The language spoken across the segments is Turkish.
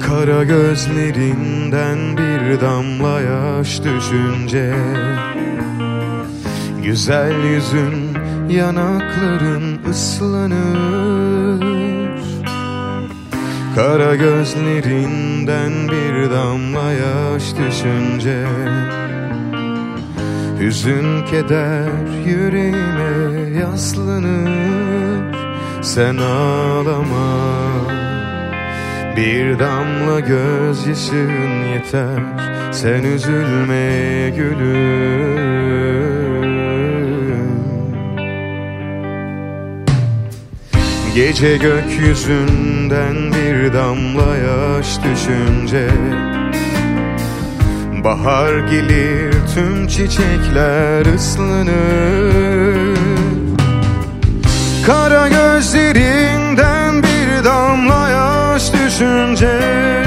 Kara gözlerinden bir damla yaş düşünce, güzel yüzün, yanakların ıslanır. Kara gözlerinden bir damla yaş düşünce, hüzün, keder yüreğime yaslanır. Sen ağlama, bir damla gözyaşın yeter. Sen üzülme gülüm. Gece gökyüzünden bir damla yaş düşünce, bahar gelir, tüm çiçekler ıslanır. Kara gözlerinden bir damla yaş düşünce,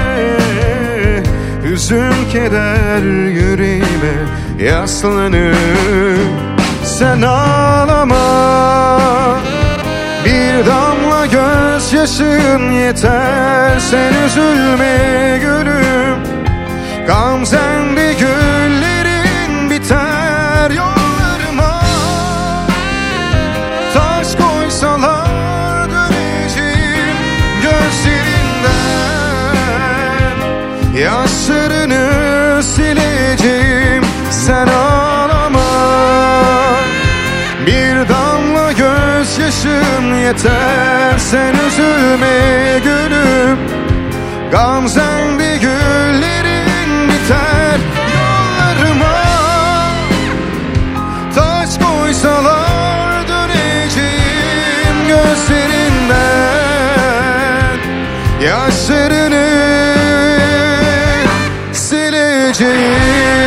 hüzün, keder yüreğime yaslanır. Sen ağlama, bir damla gözyaşın yeter. Sen üzülme gülüm, gamzende güllerin biter. Yollarıma taş koysalar döneceğim gözlerinden, yaşlarını sileceğim. Sen ağlama, bir damla gözyaşın yeter. Sen üzülme gülüm, gamzende güllerin biter. Yollarıma taş koysalar döneceğim gözlerinden, yaşlarını sileceğim.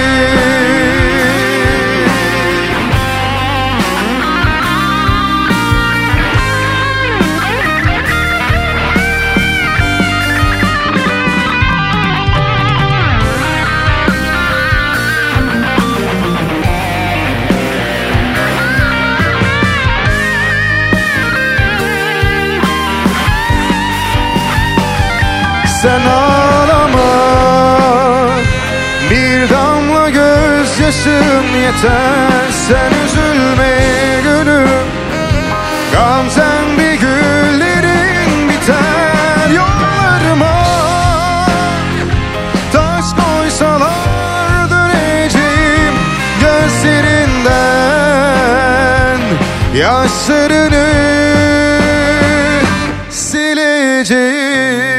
Sen ağlama, bir damla gözyaşın yeter. Sen üzülme gülüm, gamzende güllerin biter. Yollarıma taş koysalar döneceğim gözlerinden, yaşlarını sileceğim.